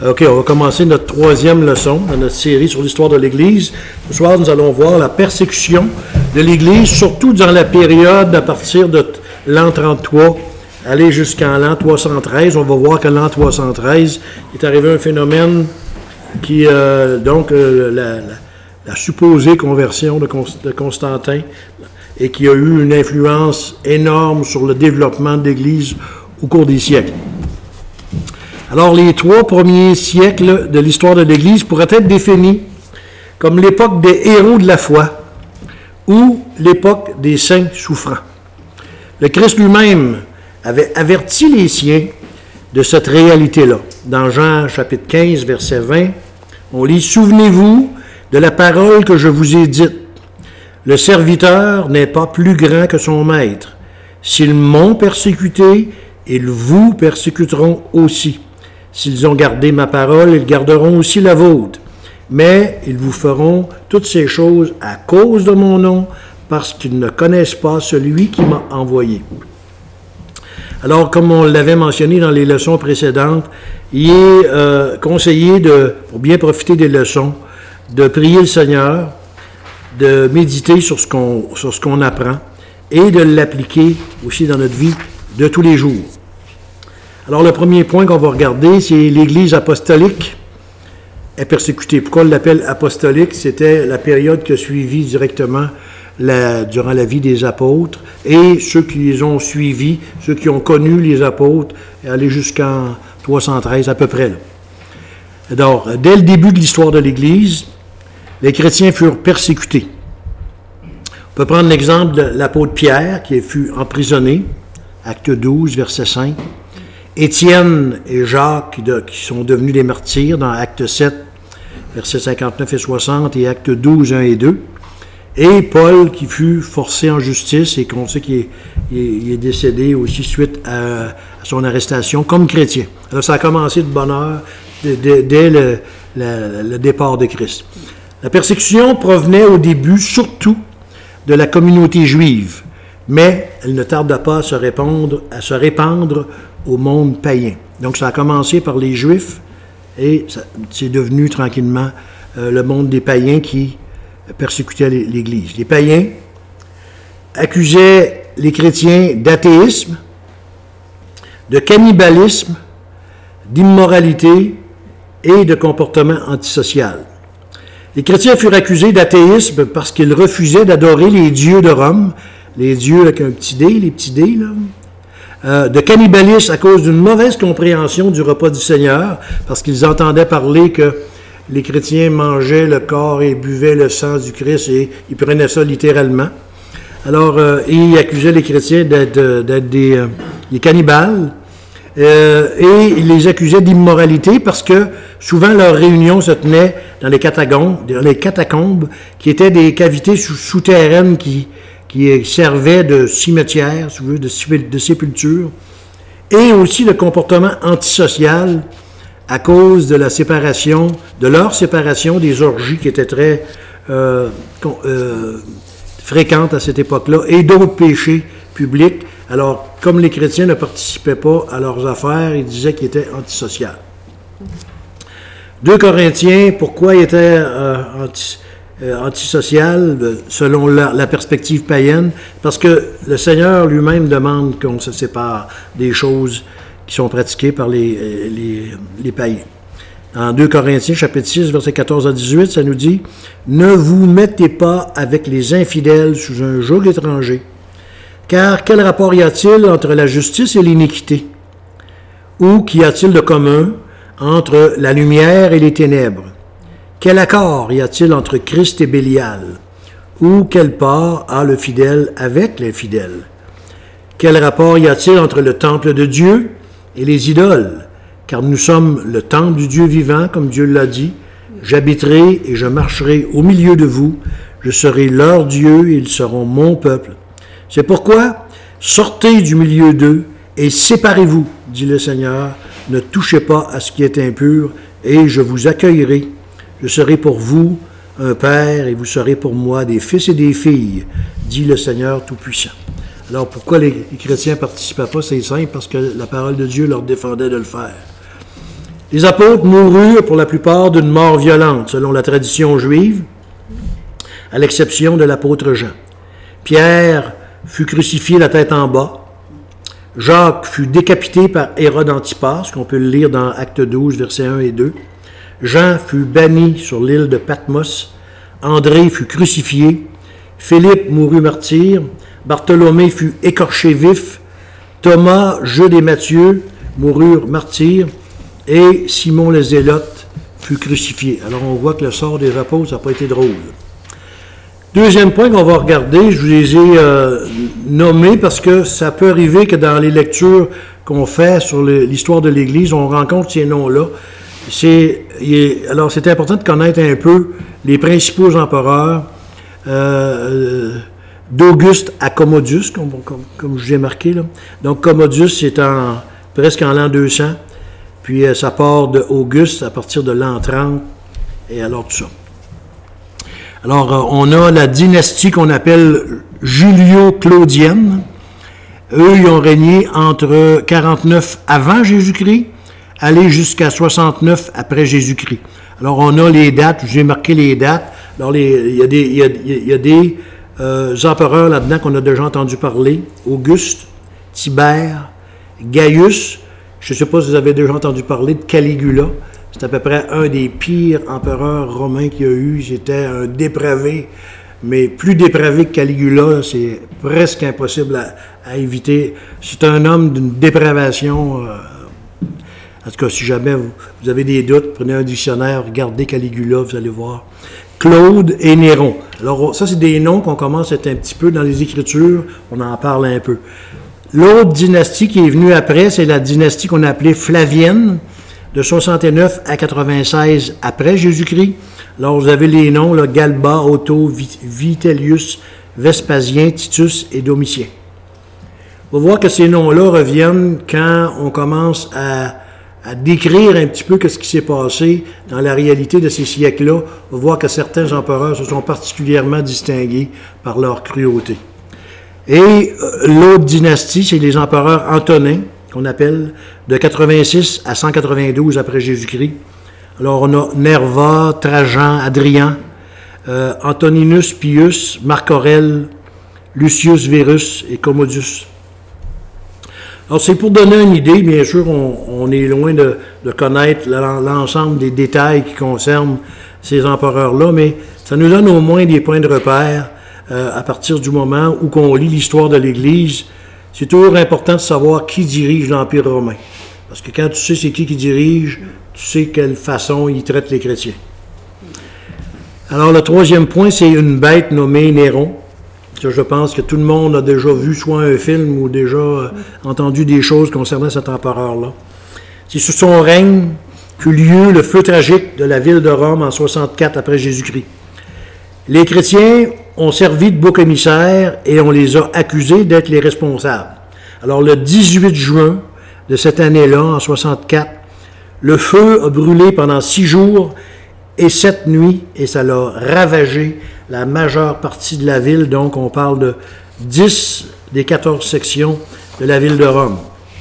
OK, on va commencer notre troisième leçon dans notre série sur l'histoire de l'Église. Ce soir, nous allons voir la persécution de l'Église, surtout dans la période à partir de l'an 33, aller jusqu'en l'an 313. On va voir que l'an 313 est arrivé un phénomène qui, la supposée conversion de Constantin, et qui a eu une influence énorme sur le développement de l'Église au cours des siècles. Alors, les 3 premiers siècles de l'histoire de l'Église pourraient être définis comme l'époque des héros de la foi ou l'époque des saints souffrants. Le Christ lui-même avait averti les siens de cette réalité-là. Dans Jean chapitre 15, verset 20, on lit « Souvenez-vous de la parole que je vous ai dite. Le serviteur n'est pas plus grand que son maître. S'ils m'ont persécuté, ils vous persécuteront aussi. S'ils ont gardé ma parole, ils garderont aussi la vôtre. Mais ils vous feront toutes ces choses à cause de mon nom, parce qu'ils ne connaissent pas celui qui m'a envoyé. » Alors, comme on l'avait mentionné dans les leçons précédentes, il est conseillé, pour bien profiter des leçons, de prier le Seigneur, de méditer sur ce qu'on apprend et de l'appliquer aussi dans notre vie de tous les jours. Alors, le premier point qu'on va regarder, c'est l'Église apostolique est persécutée. Pourquoi on l'appelle apostolique? C'était la période qui a suivi directement durant la vie des apôtres, et ceux qui les ont suivis, ceux qui ont connu les apôtres, aller jusqu'en 313 à peu près. Là. Alors, dès le début de l'histoire de l'Église, les chrétiens furent persécutés. On peut prendre l'exemple de l'apôtre Pierre, qui fut emprisonné, acte 12, verset 5. Étienne et Jacques, qui sont devenus des martyrs, dans acte 7, versets 59 et 60, et acte 12, 1 et 2. Et Paul, qui fut forcé en justice et qu'on sait qu'il est décédé aussi suite à son arrestation comme chrétien. Alors, ça a commencé de bonne heure dès le départ de Christ. La persécution provenait au début surtout de la communauté juive, mais elle ne tarda pas à se répandre au monde païen. Donc, ça a commencé par les Juifs et c'est devenu tranquillement le monde des païens qui persécutait l'Église. Les païens accusaient les chrétiens d'athéisme, de cannibalisme, d'immoralité et de comportement antisocial. Les chrétiens furent accusés d'athéisme parce qu'ils refusaient d'adorer les dieux de Rome, les dieux avec un petit D, les petits D, là. De cannibalisme à cause d'une mauvaise compréhension du repas du Seigneur, parce qu'ils entendaient parler que les chrétiens mangeaient le corps et buvaient le sang du Christ et ils prenaient ça littéralement. Alors, ils accusaient les chrétiens d'être des cannibales et ils les accusaient d'immoralité parce que souvent leurs réunions se tenaient dans les catacombes qui étaient des cavités souterraines qui servaient de cimetière, si vous voulez, de sépulture, et aussi le comportement antisocial à cause de leur séparation des orgies qui étaient très fréquentes à cette époque-là, et d'autres péchés publics. Alors, comme les chrétiens ne participaient pas à leurs affaires, ils disaient qu'ils étaient antisociaux. 2 Corinthiens, pourquoi ils étaient antisocial selon la perspective païenne? Parce que le Seigneur lui-même demande qu'on se sépare des choses qui sont pratiquées par les païens. En 2 Corinthiens, chapitre 6, versets 14 à 18, ça nous dit « Ne vous mettez pas avec les infidèles sous un joug étranger, car quel rapport y a-t-il entre la justice et l'iniquité? Ou qu'y a-t-il de commun entre la lumière et les ténèbres? Quel accord y a-t-il entre Christ et Bélial? Ou quelle part a le fidèle avec l'infidèle? Quel rapport y a-t-il entre le temple de Dieu et les idoles? Car nous sommes le temple du Dieu vivant, comme Dieu l'a dit. J'habiterai et je marcherai au milieu de vous. Je serai leur Dieu et ils seront mon peuple. C'est pourquoi, sortez du milieu d'eux et séparez-vous, dit le Seigneur. Ne touchez pas à ce qui est impur et je vous accueillerai. Je serai pour vous un père et vous serez pour moi des fils et des filles, dit le Seigneur Tout-Puissant. Alors, pourquoi les chrétiens ne participaient pas? C'est simple, parce que la parole de Dieu leur défendait de le faire. Les apôtres moururent pour la plupart d'une mort violente, selon la tradition juive, à l'exception de l'apôtre Jean. Pierre fut crucifié la tête en bas. Jacques fut décapité par Hérode Antipas, qu'on peut le lire dans Actes 12, versets 1 et 2. Jean fut banni sur l'île de Patmos. André fut crucifié. Philippe mourut martyr. Bartholomé fut écorché vif. Thomas, Jude et Matthieu moururent martyrs. Et Simon le Zélote fut crucifié. Alors on voit que le sort des apôtres, ça n'a pas été drôle. Deuxième point qu'on va regarder, je vous les ai nommés parce que ça peut arriver que dans les lectures qu'on fait sur l'histoire de l'Église, on rencontre ces noms-là. Alors c'est important de connaître un peu les principaux empereurs d'Auguste à Commodus, comme je vous ai marqué là. Donc Commodus, c'est presque en l'an 200. Puis ça part de Auguste à partir de l'an 30, et alors tout ça. Alors, on a la dynastie qu'on appelle Julio-Claudienne. Eux, ils ont régné entre 49 avant Jésus-Christ, aller jusqu'à 69 après Jésus-Christ. Alors, on a les dates, j'ai marqué les dates. Alors, il y a des empereurs là-dedans qu'on a déjà entendu parler. Auguste, Tibère, Gaius. Je ne sais pas si vous avez déjà entendu parler de Caligula. C'est à peu près un des pires empereurs romains qu'il y a eu. C'était un dépravé, mais plus dépravé que Caligula, c'est presque impossible à éviter. C'est un homme d'une dépravation. En tout cas, si jamais vous avez des doutes, prenez un dictionnaire, regardez Caligula, vous allez voir. Claude et Néron. Alors, ça, c'est des noms qu'on commence à être un petit peu dans les Écritures. On en parle un peu. L'autre dynastie qui est venue après, c'est la dynastie qu'on appelait Flavienne, de 69 à 96 après Jésus-Christ. Alors, vous avez les noms, là, Galba, Otto, Vitellius, Vespasien, Titus et Domitien. On va voir que ces noms-là reviennent quand on commence à décrire un petit peu ce qui s'est passé dans la réalité de ces siècles-là. On va voir que certains empereurs se sont particulièrement distingués par leur cruauté. Et l'autre dynastie, c'est les empereurs antonins, qu'on appelle, de 86 à 192 après Jésus-Christ. Alors, on a Nerva, Trajan, Adrien, Antoninus Pius, Marc Aurèle, Lucius Verus et Commodus. Alors, c'est pour donner une idée, bien sûr, on est loin de connaître l'ensemble des détails qui concernent ces empereurs-là, mais ça nous donne au moins des points de repère à partir du moment où on lit l'histoire de l'Église. C'est toujours important de savoir qui dirige l'Empire romain. Parce que quand tu sais c'est qui dirige, tu sais quelle façon il traite les chrétiens. Alors, le troisième point, c'est une bête nommée Néron. Ça, je pense que tout le monde a déjà vu soit un film ou déjà entendu des choses concernant cet empereur-là. C'est sous son règne qu'eut lieu le feu tragique de la ville de Rome en 64 après Jésus-Christ. Les chrétiens ont servi de bouc émissaire et on les a accusés d'être les responsables. Alors, le 18 juin de cette année-là, en 64, le feu a brûlé pendant 6 jours et 7 nuits, et ça l'a ravagé la majeure partie de la ville. Donc, on parle de 10 des 14 sections de la ville de Rome.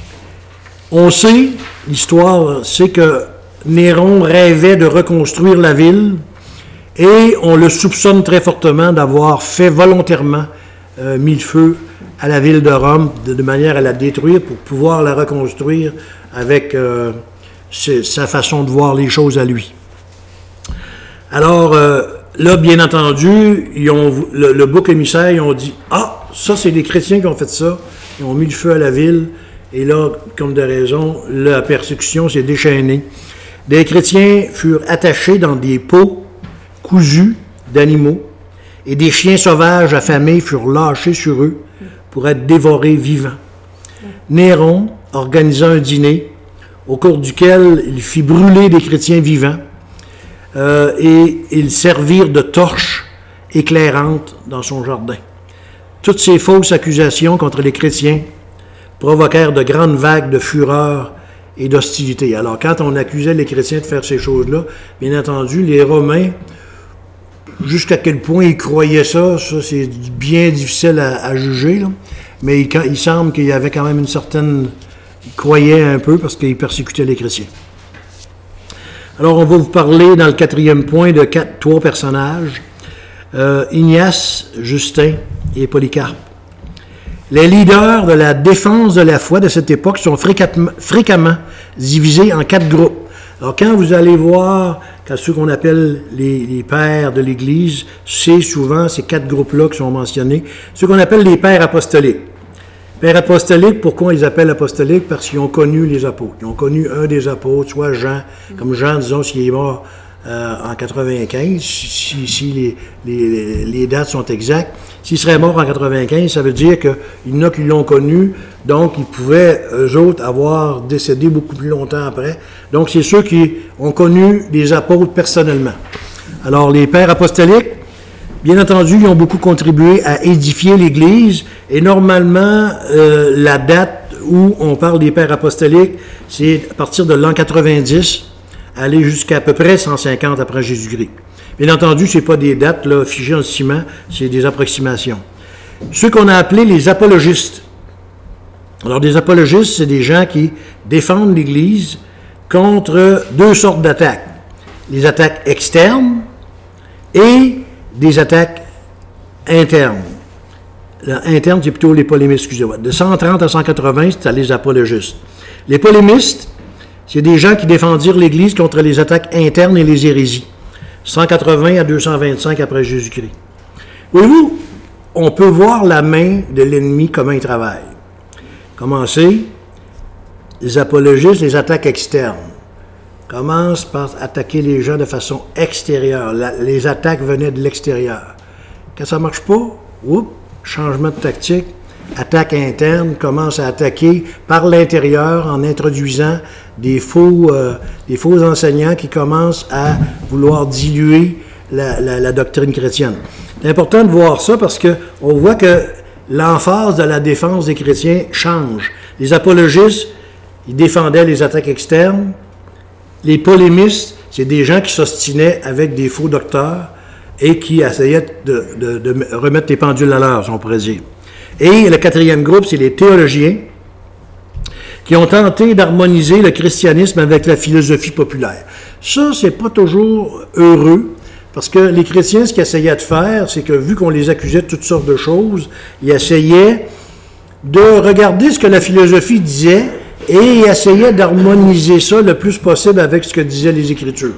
On sait, l'histoire sait que Néron rêvait de reconstruire la ville, et on le soupçonne très fortement d'avoir fait volontairement mis le feu à la ville de Rome de manière à la détruire pour pouvoir la reconstruire avec sa façon de voir les choses à lui. Alors, là, bien entendu, le bouc émissaire, ils ont dit « Ah, ça, c'est les chrétiens qui ont fait ça. » Ils ont mis le feu à la ville. Et là, comme de raison, la persécution s'est déchaînée. Des chrétiens furent attachés dans des pots cousus d'animaux, et des chiens sauvages affamés furent lâchés sur eux pour être dévorés vivants. Néron organisa un dîner au cours duquel il fit brûler des chrétiens vivants et ils servirent de torches éclairantes dans son jardin. Toutes ces fausses accusations contre les chrétiens provoquèrent de grandes vagues de fureur et d'hostilité. Alors, quand on accusait les chrétiens de faire ces choses-là, bien entendu, les Romains, jusqu'à quel point ils croyaient ça c'est bien difficile à juger, là. Mais il semble qu'il y avait quand même une certaine... Ils croyaient un peu parce qu'ils persécutaient les chrétiens. Alors, on va vous parler dans le 4e point de 3 personnages, Ignace, Justin et Polycarpe. Les leaders de la défense de la foi de cette époque sont fréquemment divisés en 4 groupes. Alors, quand vous allez voir ceux qu'on appelle les pères de l'Église, c'est souvent ces 4 groupes-là qui sont mentionnés, ceux qu'on appelle les pères apostoliques. Pères apostoliques, pourquoi ils appellent apostoliques? Parce qu'ils ont connu les apôtres. Ils ont connu un des apôtres, soit Jean, comme Jean, disons, s'il est mort en 95, si les dates sont exactes. S'il serait mort en 95, ça veut dire qu'il y en a qui l'ont connu, donc ils pouvaient, eux autres, avoir décédé beaucoup plus longtemps après. Donc, c'est ceux qui ont connu les apôtres personnellement. Alors, les pères apostoliques, bien entendu, ils ont beaucoup contribué à édifier l'Église, et normalement, la date où on parle des pères apostoliques, c'est à partir de l'an 90, aller jusqu'à peu près 150 après Jésus-Christ. Bien entendu, ce n'est pas des dates là, figées en ciment, c'est des approximations. Ceux qu'on a appelés les apologistes. Alors, des apologistes, c'est des gens qui défendent l'Église contre 2 sortes d'attaques. Les attaques externes et des attaques internes. Interne, c'est plutôt les polémistes, excusez-moi. De 130 à 180, c'est les apologistes. Les polémistes, c'est des gens qui défendirent l'Église contre les attaques internes et les hérésies. 180 à 225 après Jésus-Christ. Voyez-vous, on peut voir la main de l'ennemi, comment il travaille. Commencez, les apologistes, les attaques externes. Commence par attaquer les gens de façon extérieure. Les attaques venaient de l'extérieur. Quand ça ne marche pas, changement de tactique, attaque interne, commence à attaquer par l'intérieur en introduisant des faux enseignants qui commencent à vouloir diluer la doctrine chrétienne. C'est important de voir ça parce qu'on voit que l'emphase de la défense des chrétiens change. Les apologistes, ils défendaient les attaques externes. Les polémistes, c'est des gens qui s'ostinaient avec des faux docteurs et qui essayaient de remettre les pendules à l'heure, si on pourrait dire. Et le 4e groupe, c'est les théologiens qui ont tenté d'harmoniser le christianisme avec la philosophie populaire. Ça, c'est pas toujours heureux, parce que les chrétiens, ce qu'ils essayaient de faire, c'est que vu qu'on les accusait de toutes sortes de choses, ils essayaient de regarder ce que la philosophie disait et essayaient d'harmoniser ça le plus possible avec ce que disaient les Écritures.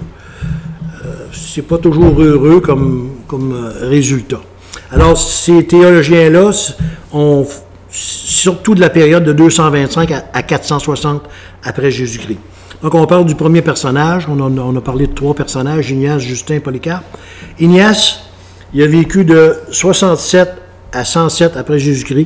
C'est pas toujours heureux comme résultat. Alors, ces théologiens-là ont surtout de la période de 225 à 460 après Jésus-Christ. Donc, on parle du premier personnage. On a parlé de 3 personnages, Ignace, Justin, Polycarpe. Ignace, il a vécu de 67 à 107 après Jésus-Christ.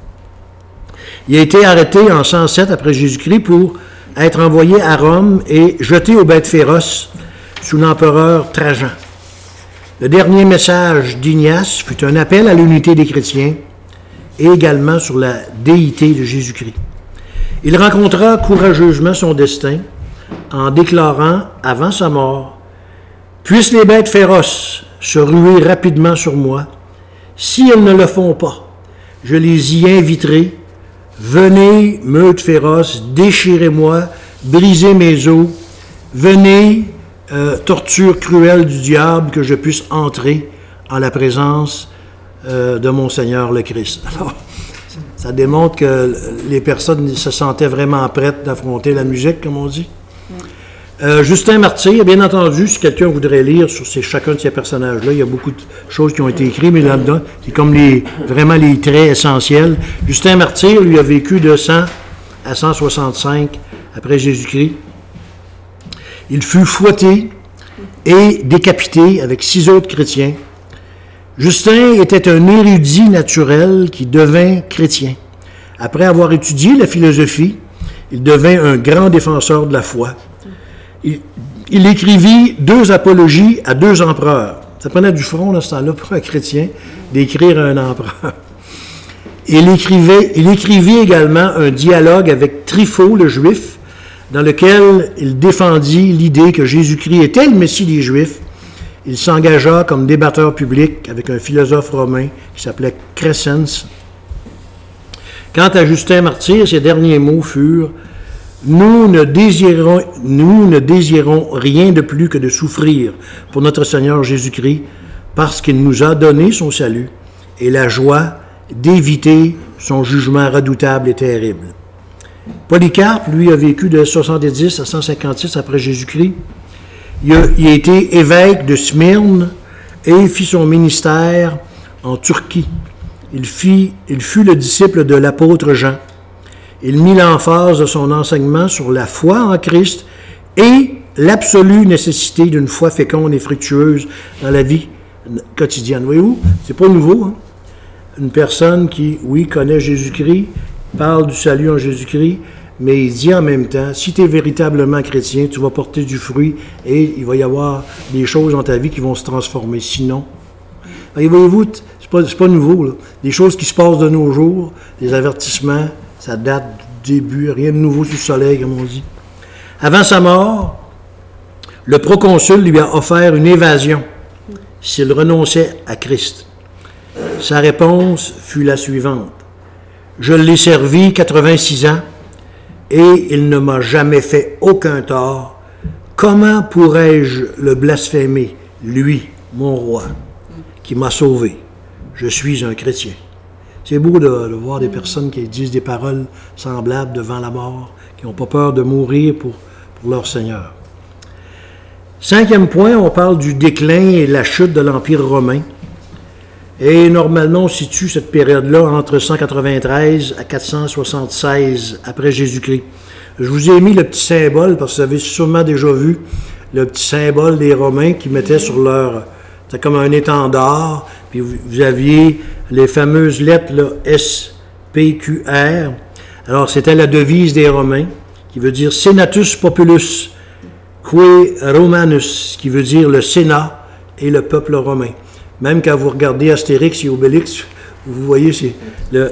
Il a été arrêté en 107 après Jésus-Christ pour être envoyé à Rome et jeté aux bêtes féroces sous l'empereur Trajan. Le dernier message d'Ignace fut un appel à l'unité des chrétiens et également sur la déité de Jésus-Christ. Il rencontra courageusement son destin en déclarant, avant sa mort, « Puissent les bêtes féroces se ruer rapidement sur moi. Si elles ne le font pas, je les y inviterai. Venez, meute féroce, déchirez-moi, brisez mes os. Venez, torture cruelle du diable, que je puisse entrer en la présence de mon Seigneur le Christ. » Alors, ça démontre que les personnes se sentaient vraiment prêtes d'affronter la musique, comme on dit. Justin Martyr, bien entendu, si quelqu'un voudrait lire sur chacun de ces personnages-là, il y a beaucoup de choses qui ont été écrites, mais là-dedans, c'est comme vraiment les traits essentiels. Justin Martyr, lui, a vécu de 100 à 165 après Jésus-Christ. Il fut fouetté et décapité avec 6 autres chrétiens. Justin était un érudit naturel qui devint chrétien. Après avoir étudié la philosophie, il devint un grand défenseur de la foi. Il écrivit 2 apologies à 2 empereurs. Ça prenait du front, dans ce temps-là, pour un chrétien, d'écrire à un empereur. Il écrivit également un dialogue avec Trypho, le Juif, dans lequel il défendit l'idée que Jésus-Christ était le Messie des Juifs. Il s'engagea comme débatteur public avec un philosophe romain qui s'appelait Crescens. Quant à Justin Martyr, ses derniers mots furent nous ne désirons rien de plus que de souffrir pour notre Seigneur Jésus-Christ, parce qu'il nous a donné son salut et la joie d'éviter son jugement redoutable et terrible. Polycarpe, lui, a vécu de 70 à 156 après Jésus-Christ. Il a été évêque de Smyrne et fit son ministère en Turquie. Il fut le disciple de l'apôtre Jean. Il mit l'emphase de son enseignement sur la foi en Christ et l'absolue nécessité d'une foi féconde et fructueuse dans la vie quotidienne. Voyez-vous, c'est pas nouveau, hein? Une personne qui, oui, connaît Jésus-Christ, parle du salut en Jésus-Christ, mais il dit en même temps, si tu es véritablement chrétien, tu vas porter du fruit et il va y avoir des choses dans ta vie qui vont se transformer. Sinon, voyez-vous, c'est pas nouveau, là. Des choses qui se passent de nos jours, des avertissements, ça date du début, rien de nouveau sous le soleil, comme on dit. Avant sa mort, le proconsul lui a offert une évasion s'il renonçait à Christ. Sa réponse fut la suivante. « Je l'ai servi 86 ans et il ne m'a jamais fait aucun tort. Comment pourrais-je le blasphémer, lui, mon roi, qui m'a sauvé? Je suis un chrétien. » C'est beau de voir des personnes qui disent des paroles semblables devant la mort, qui n'ont pas peur de mourir pour leur Seigneur. 5e point, on parle du déclin et la chute de l'Empire romain. Et normalement, on situe cette période-là entre 193 à 476 après Jésus-Christ. Je vous ai mis le petit symbole, parce que vous avez sûrement déjà vu le petit symbole des Romains qui mettaient sur leur... C'était comme un étendard, puis vous aviez les fameuses lettres là, SPQR. Alors, c'était la devise des Romains, qui veut dire Senatus Populus, Que Romanus, qui veut dire le Sénat et le peuple romain. Même quand vous regardez Astérix et Obélix, vous voyez, c'est le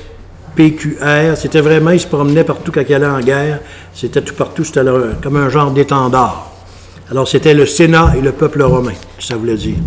SPQR. C'était vraiment, ils se promenaient partout quand ils allaient en guerre. C'était tout partout, c'était comme un genre d'étendard. Alors, c'était le Sénat et le peuple romain, ça voulait dire.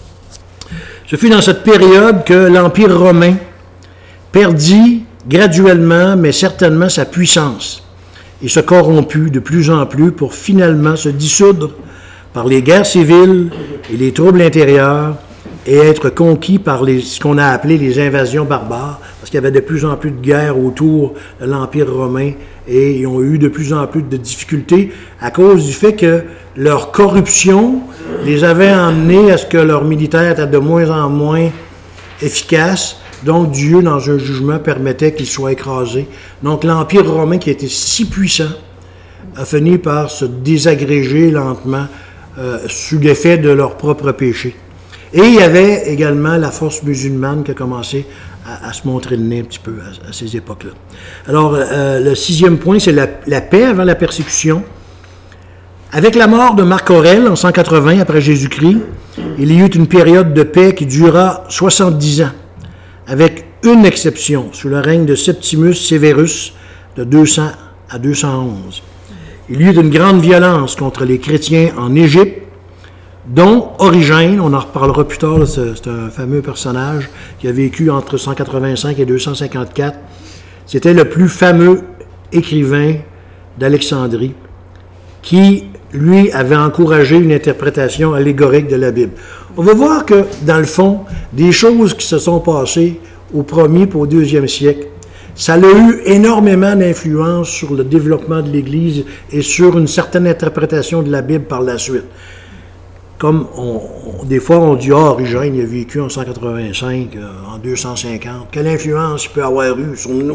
Ce fut dans cette période que l'Empire romain perdit graduellement, mais certainement, sa puissance et se corromput de plus en plus pour finalement se dissoudre par les guerres civiles et les troubles intérieurs et être conquis par ce qu'on a appelé les invasions barbares, parce qu'il y avait de plus en plus de guerres autour de l'Empire romain et ils ont eu de plus en plus de difficultés à cause du fait que leur corruption les avait emmenés à ce que leurs militaires étaient de moins en moins efficaces. Donc Dieu, dans un jugement, permettait qu'ils soient écrasés. Donc l'Empire romain, qui était si puissant, a fini par se désagréger lentement sous l'effet de leur propre péché. Et il y avait également la force musulmane qui a commencé à se montrer le nez un petit peu à ces époques-là. Alors, le 6e point, c'est la paix avant la persécution. Avec la mort de Marc Aurèle en 180 après Jésus-Christ, il y eut une période de paix qui dura 70 ans, avec une exception, sous le règne de Septimus Severus de 200 à 211. Il y eut une grande violence contre les chrétiens en Égypte, dont Origène, on en reparlera plus tard, c'est un fameux personnage qui a vécu entre 185 et 254. C'était le plus fameux écrivain d'Alexandrie qui, lui, avait encouragé une interprétation allégorique de la Bible. On va voir que, dans le fond, des choses qui se sont passées au 1er et au 2e siècle, ça a eu énormément d'influence sur le développement de l'Église et sur une certaine interprétation de la Bible par la suite. Comme des fois on dit « Ah, Origène, il a vécu en 185, en 250. Quelle influence il peut avoir eu sur nous? »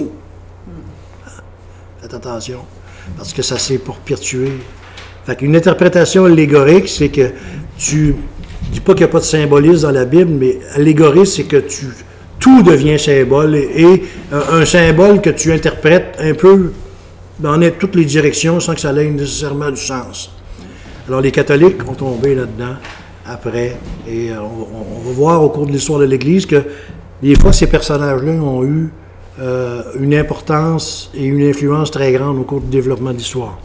Faites attention, parce que ça s'est perpétué. Fait qu'une interprétation allégorique, c'est que tu dis pas qu'il n'y a pas de symbolisme dans la Bible, mais allégorique, c'est que tout devient symbole et un symbole que tu interprètes un peu dans toutes les directions sans que ça ait nécessairement du sens. Alors, les catholiques ont tombé là-dedans après, et on va voir au cours de l'histoire de l'Église que des fois, ces personnages-là ont eu une importance et une influence très grande au cours du développement de l'histoire.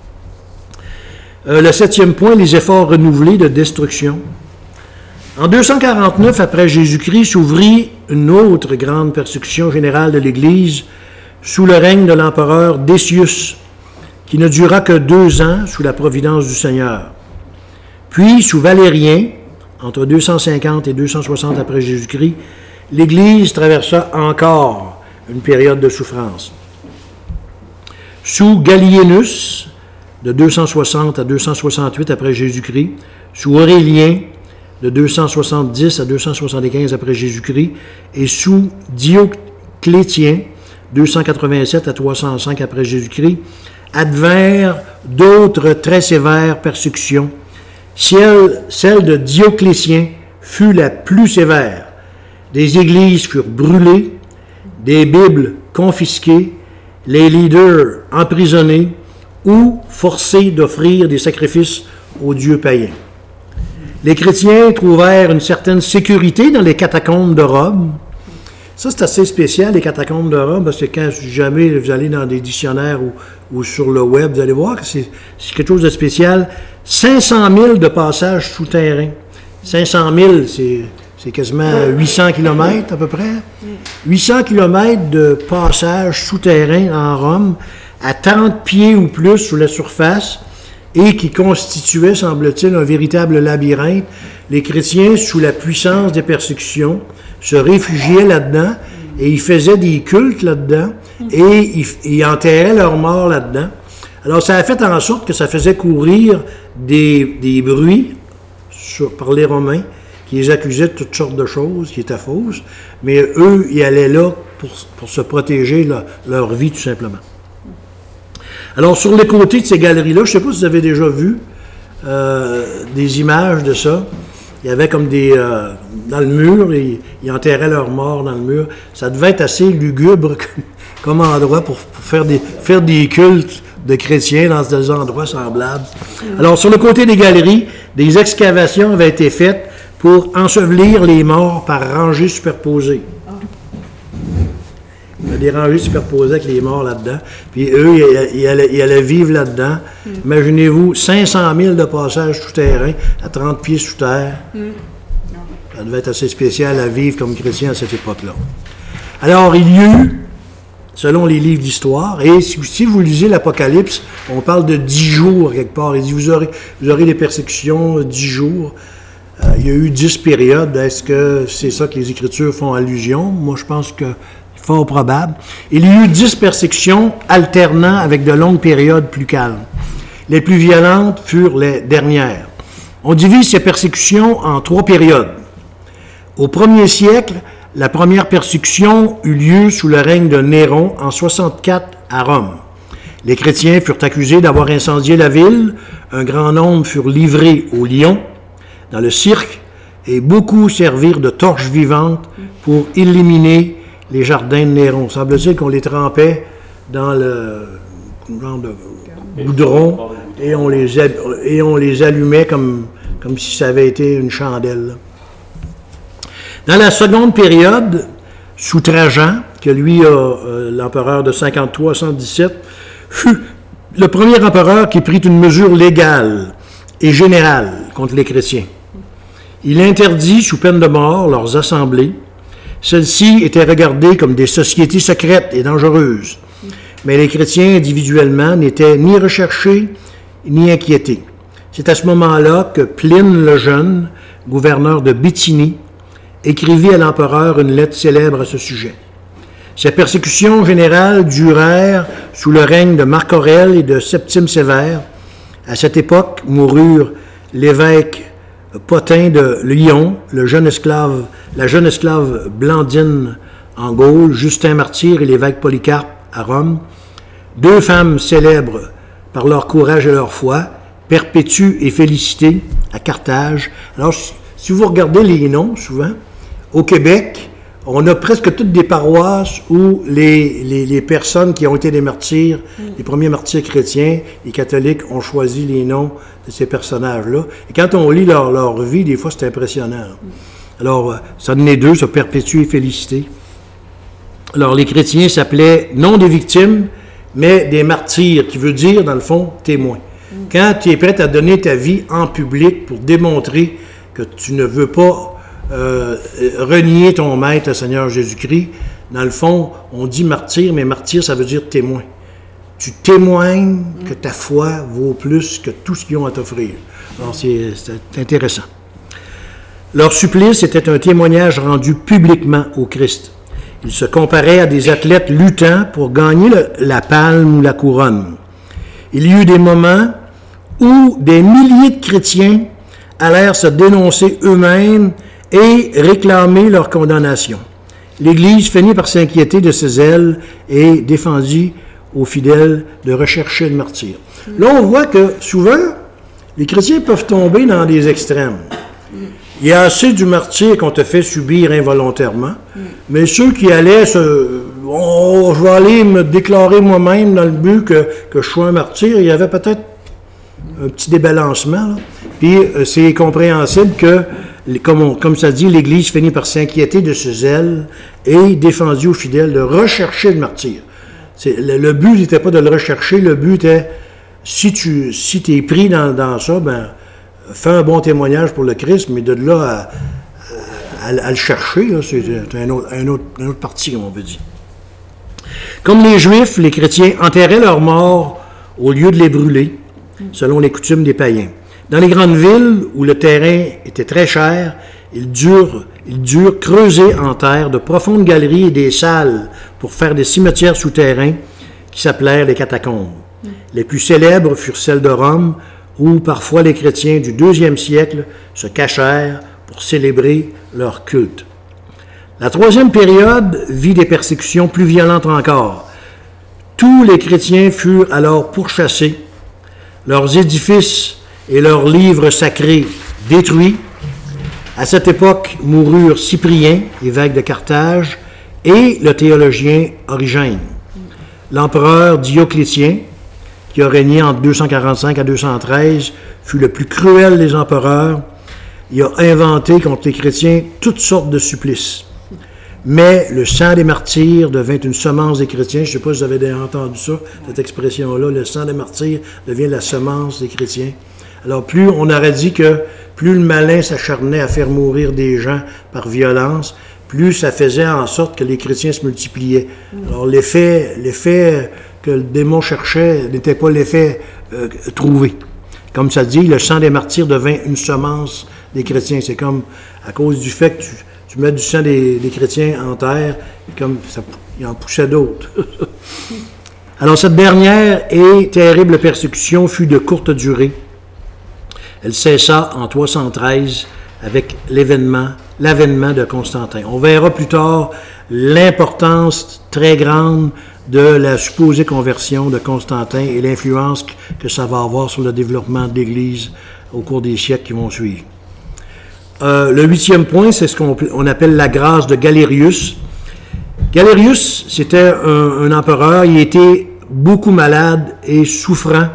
Le 7e point, les efforts renouvelés de destruction. En 249 après Jésus-Christ s'ouvrit une autre grande persécution générale de l'Église sous le règne de l'empereur Décius, qui ne dura que 2 ans sous la providence du Seigneur. Puis, sous Valérien, entre 250 et 260 après Jésus-Christ, l'Église traversa encore une période de souffrance. Sous Gallienus, de 260 à 268 après Jésus-Christ, sous Aurélien, de 270 à 275 après Jésus-Christ, et sous Dioclétien, 287 à 305 après Jésus-Christ, advinrent d'autres très sévères persécutions. Celle de Dioclétien fut la plus sévère. Des églises furent brûlées, des Bibles confisquées, les leaders emprisonnés ou forcés d'offrir des sacrifices aux dieux païens. Les chrétiens trouvèrent une certaine sécurité dans les catacombes de Rome. Ça, c'est assez spécial, les catacombes de Rome, parce que quand jamais vous allez dans des dictionnaires ou sur le web, vous allez voir que c'est quelque chose de spécial. 500 000 de passages souterrains. 500 000, c'est quasiment 800 km à peu près. 800 km de passages souterrains en Rome, à 30 pieds ou plus sous la surface, et qui constituait, semble-t-il, un véritable labyrinthe. Les chrétiens, sous la puissance des persécutions, se réfugiaient là-dedans, et ils faisaient des cultes là-dedans, et ils enterraient leurs morts là-dedans. Alors, ça a fait en sorte que ça faisait courir des bruits par les Romains, qui les accusaient de toutes sortes de choses qui étaient fausses, mais eux, ils allaient là pour se protéger leur vie, tout simplement. Alors, sur les côtés de ces galeries-là, je ne sais pas si vous avez déjà vu des images de ça. Il y avait comme dans le mur, ils enterraient leurs morts dans le mur. Ça devait être assez lugubre comme endroit pour faire des cultes de chrétiens dans des endroits semblables. Alors, sur le côté des galeries, des excavations avaient été faites pour ensevelir les morts par rangées superposées. Il y a des rangées superposées avec les morts là-dedans. Puis eux, ils allaient vivre là-dedans. Imaginez-vous, 500 000 de passages souterrains à 30 pieds sous terre. Ça devait être assez spécial à vivre comme chrétien à cette époque-là. Alors, il y eut, selon les livres d'histoire, et si vous lisez l'Apocalypse, on parle de 10 jours quelque part. Il dit, vous aurez des persécutions 10 jours. Il y a eu 10 périodes. Est-ce que c'est ça que les Écritures font allusion? Moi, je pense que fort probable. Il y a eu 10 persécutions alternant avec de longues périodes plus calmes. Les plus violentes furent les dernières. On divise ces persécutions en 3 périodes. Au 1er siècle, la première persécution eut lieu sous le règne de Néron en 64 à Rome. Les chrétiens furent accusés d'avoir incendié la ville, un grand nombre furent livrés aux lions dans le cirque et beaucoup servirent de torches vivantes pour éliminer les jardins de Néron. Semble-t-il qu'on les trempait dans le genre de goudron et on les allumait comme si ça avait été une chandelle. Dans la seconde période, sous Trajan, que lui, l'empereur de 53 à 117, fut le premier empereur qui prit une mesure légale et générale contre les chrétiens. Il interdit, sous peine de mort, leurs assemblées. Celles-ci étaient regardées comme des sociétés secrètes et dangereuses, mais les chrétiens individuellement n'étaient ni recherchés ni inquiétés. C'est à ce moment-là que Pline le Jeune, gouverneur de Bithynie, écrivit à l'empereur une lettre célèbre à ce sujet. Ces persécutions générales durèrent sous le règne de Marc Aurèle et de Septime Sévère. À cette époque moururent l'évêque Potin de Lyon, la jeune esclave Blandine en Gaule, Justin Martyr et l'évêque Polycarpe à Rome. 2 femmes célèbres par leur courage et leur foi, Perpétue et Félicité à Carthage. Alors, si vous regardez les noms, souvent, au Québec, on a presque toutes des paroisses où les personnes qui ont été des martyrs, les premiers martyrs chrétiens, les catholiques, ont choisi les noms de ces personnages-là. Et quand on lit leur vie, des fois, c'est impressionnant. Alors, ça donnait 2, ça, Perpétue et Félicité. Alors, les chrétiens s'appelaient non des victimes, mais des martyrs, qui veut dire, dans le fond, témoins. Quand tu es prêt à donner ta vie en public pour démontrer que tu ne veux pas renier ton maître, le Seigneur Jésus-Christ, dans le fond, on dit martyr, mais martyr, ça veut dire témoin. tu témoignes que ta foi vaut plus que tout ce qu'ils ont à t'offrir. Alors, c'est intéressant. Leur supplice était un témoignage rendu publiquement au Christ. Ils se comparaient à des athlètes luttant pour gagner la palme ou la couronne. Il y eut des moments où des milliers de chrétiens allèrent se dénoncer eux-mêmes et réclamer leur condamnation. L'Église finit par s'inquiéter de ses ailes et défendit aux fidèles de rechercher le martyre. Là, on voit que souvent, les chrétiens peuvent tomber dans des extrêmes. Il y a assez du martyre qu'on te fait subir involontairement, mais ceux qui allaient je vais aller me déclarer moi-même dans le but que je sois un martyr, il y avait peut-être un petit débalancement. Là. Puis c'est compréhensible que, comme ça dit, l'Église finit par s'inquiéter de ses ailes et défendit aux fidèles de rechercher le martyr. Le but n'était pas de le rechercher, le but était, si tu es pris dans ça, ben fais un bon témoignage pour le Christ, mais de là à le chercher, là, c'est un autre parti, comme on veut dire. Comme les Juifs, les chrétiens enterraient leurs morts au lieu de les brûler, selon les coutumes des païens. Dans les grandes villes où le terrain était très cher, ils durent creuser en terre de profondes galeries et des salles pour faire des cimetières souterrains qui s'appelèrent les catacombes. Les plus célèbres furent celles de Rome, où parfois les chrétiens du IIe siècle se cachèrent pour célébrer leur culte. La troisième période vit des persécutions plus violentes encore. Tous les chrétiens furent alors pourchassés, leurs édifices et leurs livres sacrés détruits. À cette époque moururent Cyprien, évêque de Carthage, et le théologien Origène. L'empereur Dioclétien, qui a régné entre 245 à 213, fut le plus cruel des empereurs. Il a inventé contre les chrétiens toutes sortes de supplices. Mais le sang des martyrs devint une semence des chrétiens. Je ne sais pas si vous avez entendu ça, cette expression-là. Le sang des martyrs devient la semence des chrétiens. Alors, plus on aurait dit que plus le malin s'acharnait à faire mourir des gens par violence, plus ça faisait en sorte que les chrétiens se multipliaient. Alors, l'effet que le démon cherchait n'était pas l'effet trouvé. Comme ça dit, le sang des martyrs devint une semence des chrétiens. C'est comme à cause du fait que tu mets du sang des chrétiens en terre, comme ça, il en poussait d'autres. Alors cette dernière et terrible persécution fut de courte durée. Elle cessa en 313 avec l'avènement de Constantin. On verra plus tard l'importance très grande de la supposée conversion de Constantin et l'influence que ça va avoir sur le développement de l'Église au cours des siècles qui vont suivre. Le 8e point, c'est ce qu'on appelle la grâce de Galerius. Galerius, c'était un empereur, il était beaucoup malade et souffrant,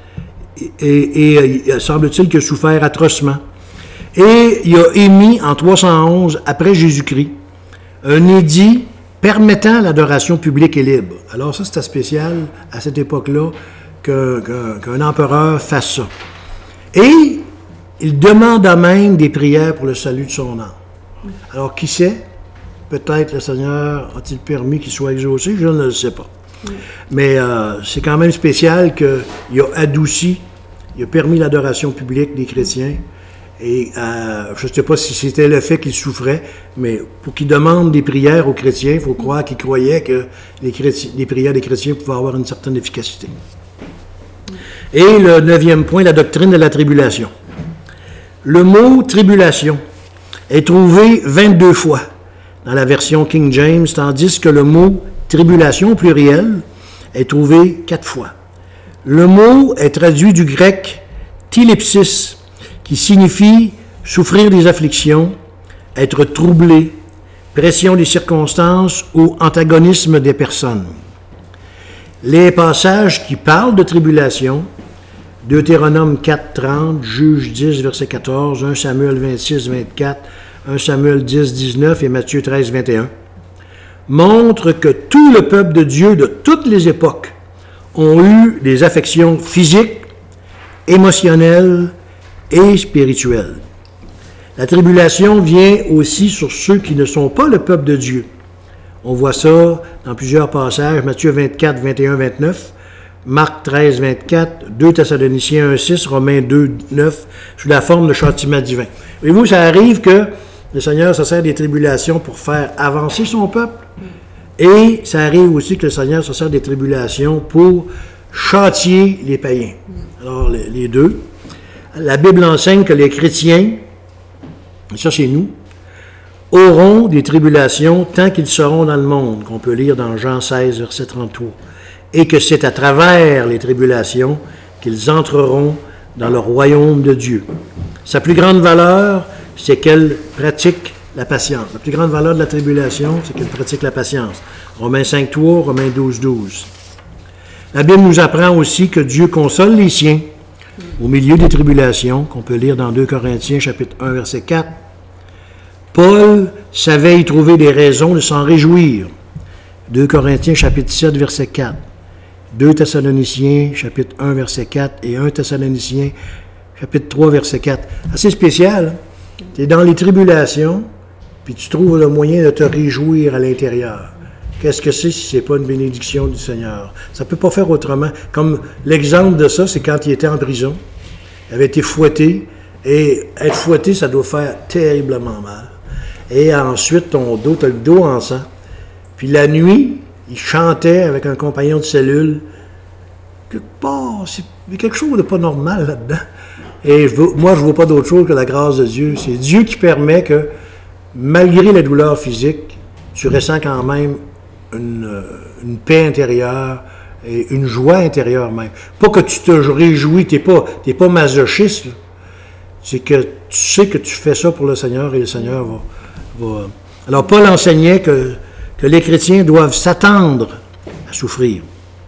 et semble-t-il qu'il a souffert atrocement. Et il a émis en 311, après Jésus-Christ, un édit permettant l'adoration publique et libre. Alors ça, c'était spécial à cette époque-là qu'un empereur fasse ça. Et il demanda même des prières pour le salut de son âme. Alors qui sait? Peut-être le Seigneur a-t-il permis qu'il soit exaucé? Je ne le sais pas. Mais c'est quand même spécial qu'il a adouci, il a permis l'adoration publique des chrétiens. Et je ne sais pas si c'était le fait qu'il souffrait, mais pour qu'il demande des prières aux chrétiens, il faut croire qu'il croyait que les prières des chrétiens pouvaient avoir une certaine efficacité. Et le 9e point, la doctrine de la tribulation. Le mot « tribulation » est trouvé 22 fois dans la version King James, tandis que le mot « tribulation » au pluriel est trouvé 4 fois. Le mot est traduit du grec « tilipsis », qui signifie souffrir des afflictions, être troublé, pression des circonstances ou antagonisme des personnes. Les passages qui parlent de tribulation, Deutéronome 4:30, Juge 10, verset 14, 1 Samuel 26, 24, 1 Samuel 10, 19 et Matthieu 13, 21, montrent que tout le peuple de Dieu de toutes les époques ont eu des affections physiques, émotionnelles et spirituelles. La tribulation vient aussi sur ceux qui ne sont pas le peuple de Dieu. On voit ça dans plusieurs passages, Matthieu 24, 21, 29, Marc 13, 24, 2 Thessaloniciens 1, 6, Romains 2, 9, sous la forme de châtiment divin. Voyez-vous, ça arrive que le Seigneur se sert des tribulations pour faire avancer son peuple, et ça arrive aussi que le Seigneur se sert des tribulations pour châtier les païens. Alors, les deux. La Bible enseigne que les chrétiens, et ça c'est nous, auront des tribulations tant qu'ils seront dans le monde, qu'on peut lire dans Jean 16, verset 33, et que c'est à travers les tribulations qu'ils entreront dans le royaume de Dieu. Sa plus grande valeur, c'est qu'elle pratique la patience. La plus grande valeur de la tribulation, c'est qu'elle pratique la patience. Romains 5, 3, Romains 12, 12. La Bible nous apprend aussi que Dieu console les siens au milieu des tribulations, qu'on peut lire dans 2 Corinthiens, chapitre 1, verset 4. Paul savait y trouver des raisons de s'en réjouir. 2 Corinthiens, chapitre 7, verset 4. 2 Thessaloniciens, chapitre 1, verset 4, et 1 Thessaloniciens, chapitre 3, verset 4. Assez spécial. Tu es dans les tribulations, puis tu trouves le moyen de te réjouir à l'intérieur. Qu'est-ce que c'est si ce n'est pas une bénédiction du Seigneur? Ça ne peut pas faire autrement. Comme l'exemple de ça, c'est quand il était en prison. Il avait été fouetté, et être fouetté, ça doit faire terriblement mal. Et ensuite, ton dos, tu as le dos en sang. Puis la nuit, il chantait avec un compagnon de cellule. Quelque part, il y a quelque chose de pas normal là-dedans. Et moi, je ne vois pas d'autre chose que la grâce de Dieu. C'est Dieu qui permet que, malgré la douleur physique, tu ressens quand même une paix intérieure et une joie intérieure même. Pas que tu te réjouis, tu n'es pas masochiste. Là. C'est que tu sais que tu fais ça pour le Seigneur et le Seigneur va... Alors, Paul enseignait que les chrétiens doivent s'attendre à souffrir.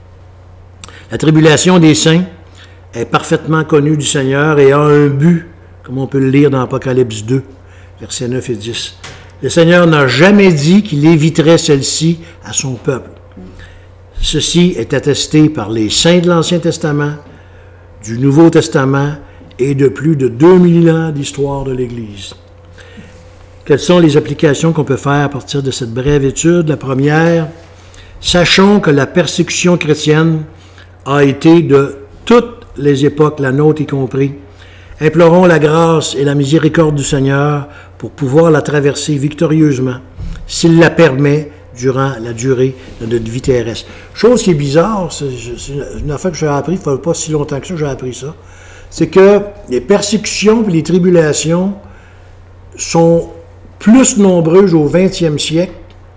La tribulation des saints est parfaitement connue du Seigneur et a un but, comme on peut le lire dans Apocalypse 2, versets 9 et 10. Le Seigneur n'a jamais dit qu'il éviterait celle-ci à son peuple. Ceci est attesté par les saints de l'Ancien Testament, du Nouveau Testament et de plus de 2000 ans d'histoire de l'Église. Quelles sont les applications qu'on peut faire à partir de cette brève étude? La première, sachons que la persécution chrétienne a été de toutes les époques, la nôtre y compris. Implorons la grâce et la miséricorde du Seigneur pour pouvoir la traverser victorieusement, s'il la permet, durant la durée de notre vie terrestre. Chose qui est bizarre, c'est une affaire que j'ai appris, il ne faut pas si longtemps que ça, j'ai appris ça, c'est que les persécutions et les tribulations sont plus nombreuses au 20e siècle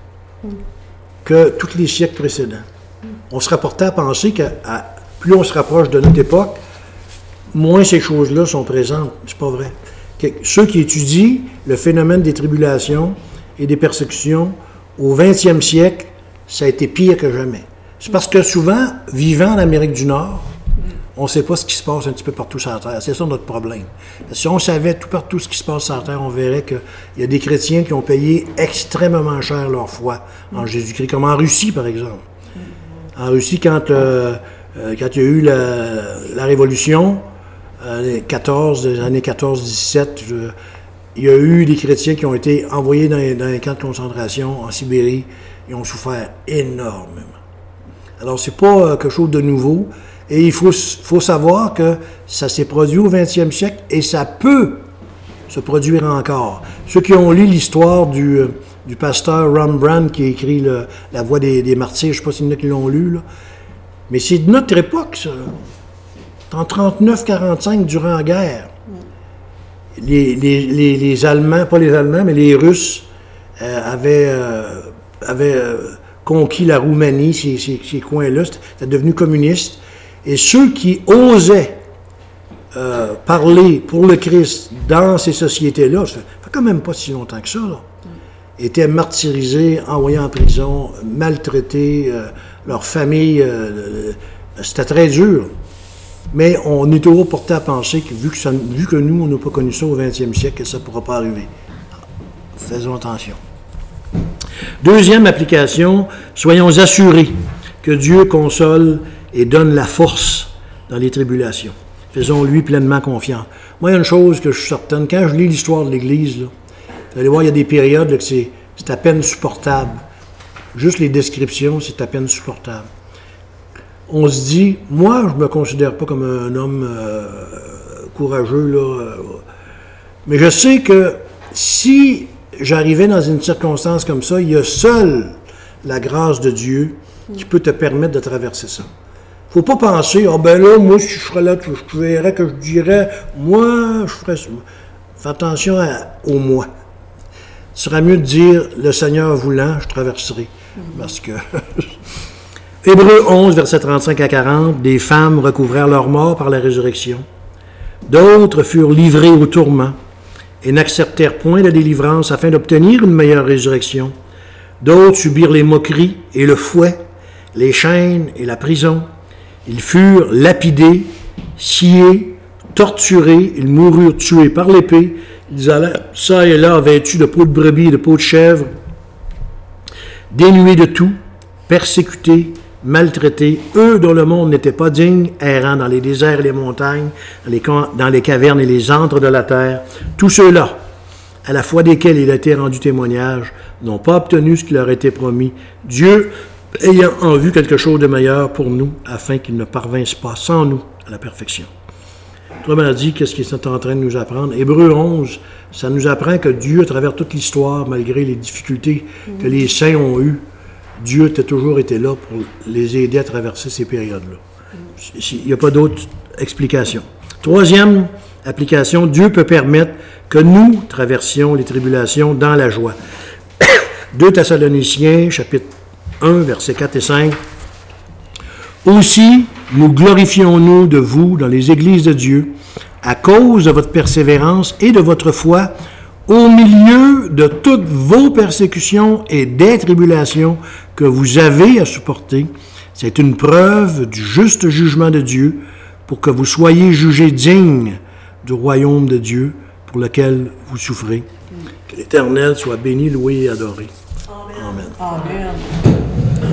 que tous les siècles précédents. On se rapportait à penser que plus on se rapproche de notre époque, moins ces choses-là sont présentes. C'est pas vrai. Ceux qui étudient le phénomène des tribulations et des persécutions au 20e siècle, ça a été pire que jamais. C'est parce que souvent, vivant en Amérique du Nord, on ne sait pas ce qui se passe un petit peu partout sur la Terre. C'est ça notre problème. Parce que si on savait tout partout ce qui se passe sur la Terre, on verrait qu'il y a des chrétiens qui ont payé extrêmement cher leur foi en Jésus-Christ, comme en Russie, par exemple. En Russie, quand il y a eu la Révolution, les années 14-17, il y a eu des chrétiens qui ont été envoyés dans les camps de concentration en Sibérie. Ils ont souffert énormément. Alors, c'est pas quelque chose de nouveau. Et il faut savoir que ça s'est produit au 20e siècle et ça peut se produire encore. Ceux qui ont lu l'histoire du pasteur Rembrandt qui a écrit La Voix des martyrs, je ne sais pas s'il y en a qui l'ont lu, là. Mais c'est de notre époque, ça. En 39-45, durant la guerre, les Allemands, pas les Allemands, mais les Russes avaient conquis la Roumanie, ces coins-là, c'était devenu communiste. Et ceux qui osaient parler pour le Christ dans ces sociétés-là, ça fait quand même pas si longtemps que ça, là, étaient martyrisés, envoyés en prison, maltraités, leur famille, c'était très dur. Mais on est toujours porté à penser que, vu que nous, on n'a pas connu ça au 20e siècle, que ça ne pourra pas arriver. Faisons attention. Deuxième application, soyons assurés que Dieu console et donne la force dans les tribulations. Faisons-lui pleinement confiance. Moi, il y a une chose que je suis certaine, quand je lis l'histoire de l'Église, là, vous allez voir, il y a des périodes là, que c'est à peine supportable. Juste les descriptions, c'est à peine supportable. on se dit, moi, je me considère pas comme un homme courageux, là, mais je sais que si j'arrivais dans une circonstance comme ça, il y a seule la grâce de Dieu qui peut te permettre de traverser ça. Faut pas penser, là, moi, si je serais là, je verrais que je dirais, moi, je ferais ça. Fais attention au moi. Ce serait mieux de dire, le Seigneur voulant, je traverserai. Parce que... Hébreux 11, versets 35 à 40, des femmes recouvrèrent leur mort par la résurrection. D'autres furent livrés au tourment et n'acceptèrent point la délivrance afin d'obtenir une meilleure résurrection. D'autres subirent les moqueries et le fouet, les chaînes et la prison. Ils furent lapidés, sciés, torturés, ils moururent tués par l'épée. Ils allèrent ça et là vêtus de peau de brebis et de peau de chèvre, dénués de tout, persécutés, maltraités, eux dont le monde n'était pas digne, errant dans les déserts et les montagnes, dans les cavernes et les antres de la terre. Tous ceux-là, à la foi desquels il a été rendu témoignage, n'ont pas obtenu ce qui leur était promis, Dieu ayant en vue quelque chose de meilleur pour nous, afin qu'ils ne parvinssent pas sans nous à la perfection. Autrement dit, qu'est-ce qu'il est en train de nous apprendre? Hébreux 11, ça nous apprend que Dieu, à travers toute l'histoire, malgré les difficultés que les saints ont eues, Dieu a toujours été là pour les aider à traverser ces périodes-là. Il n'y a pas d'autre explication. Troisième application, Dieu peut permettre que nous traversions les tribulations dans la joie. 2 Thessaloniciens, chapitre 1, versets 4 et 5. Aussi, nous glorifions-nous de vous dans les églises de Dieu, à cause de votre persévérance et de votre foi, au milieu de toutes vos persécutions et des tribulations que vous avez à supporter. C'est une preuve du juste jugement de Dieu pour que vous soyez jugés dignes du royaume de Dieu pour lequel vous souffrez. Que l'Éternel soit béni, loué et adoré. Amen. Amen.